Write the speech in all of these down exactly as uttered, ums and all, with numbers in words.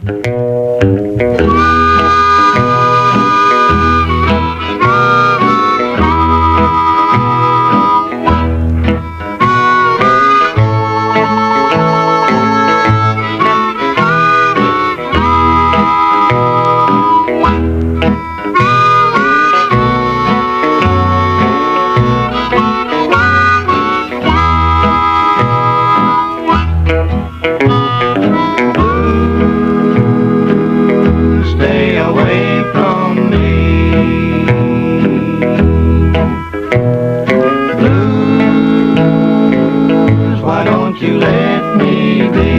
You let me be.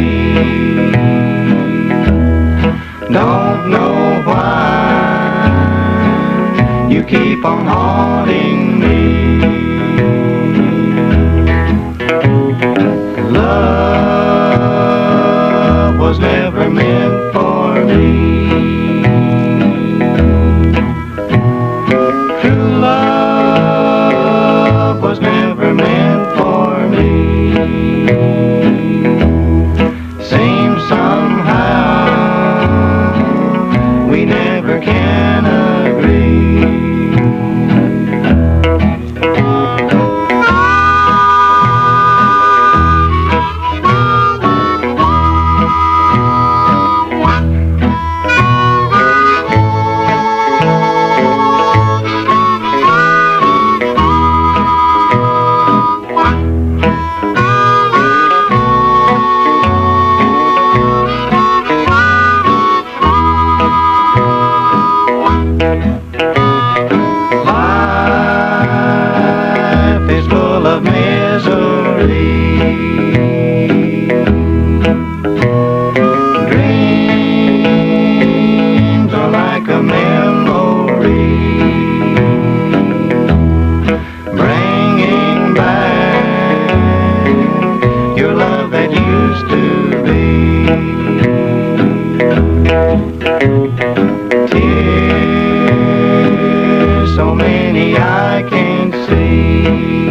Don't know why you keep on haunting me. Love was never meant for me. True love was never meant for me. Seems somehow we never can agree. Life is full of misery. Dreams are like a memory, bringing back your love that used to be. Tears, so many I can't see.